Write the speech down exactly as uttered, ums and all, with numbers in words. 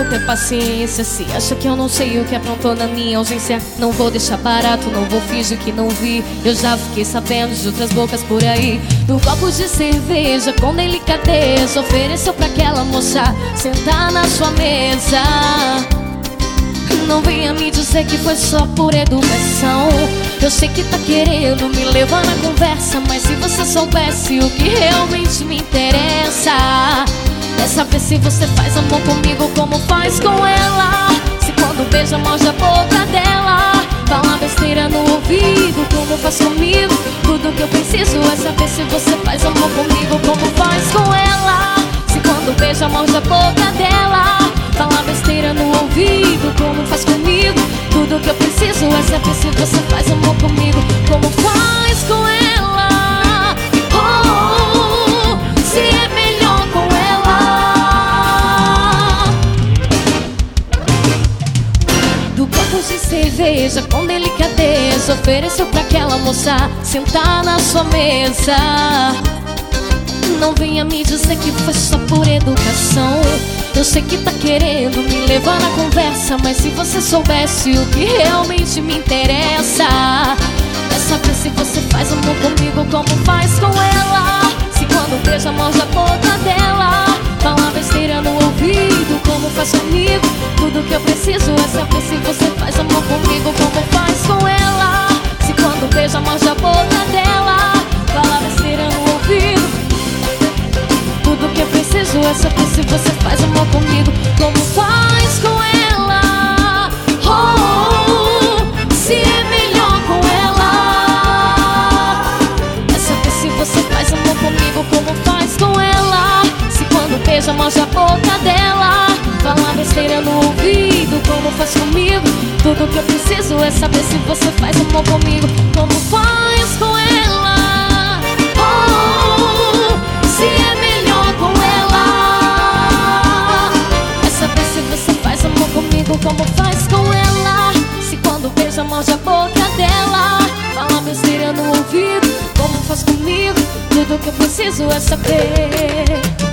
vou ter paciência. Se acha que eu não sei o que aprontou na minha ausência, não vou deixar barato, não vou fingir que não vi. Eu já fiquei sabendo de outras bocas por aí. Do copo de cerveja com delicadeza ofereceu pra aquela moça sentar na sua mesa. Não venha me dizer que foi só por educação. Eu sei que tá querendo me levar na conversa, mas se você soubesse o que realmente me interessa, é saber se você faz amor comigo como faz com ela. Se quando beija morde a boca dela, fala besteira no ouvido como faz comigo. Tudo que eu preciso é saber se você faz amor comigo como faz com ela. Se quando beija morde a boca dela, fala besteira no ouvido como faz comigo. Tudo que eu preciso é saber se você faz amor comigo como faz com ela. Oh, se é melhor com ela. Do copo de cerveja com delicadeza ofereceu pra aquela moça sentar na sua mesa. Não venha me dizer que foi só por educação. Eu sei que tá querendo me levar na conversa, mas se você soubesse o que realmente me interessa, é saber se você faz amor comigo como faz com ela. Se quando beija morde a boca dela, fala besteira no ouvido como faz comigo. Tudo que eu preciso é saber se você faz amor comigo como faz com ela. Se quando beija morde a boca dela, fala besteira no ouvido. Tudo que eu preciso é saber se você faz amor comigo como faz com ela. Oh, se é melhor com ela, é saber se você faz amor comigo como faz com ela. Se quando beija morde a boca dela, fala besteira no ouvido como faz comigo. Tudo que eu preciso é saber se você faz amor comigo como faz com ela. Oh, se é melhor com ela, é saber se você faz amor comigo como faz com ela. Se quando beija morde a boca dela, fala besteira no ouvido como faz comigo. Tudo que eu preciso é saber.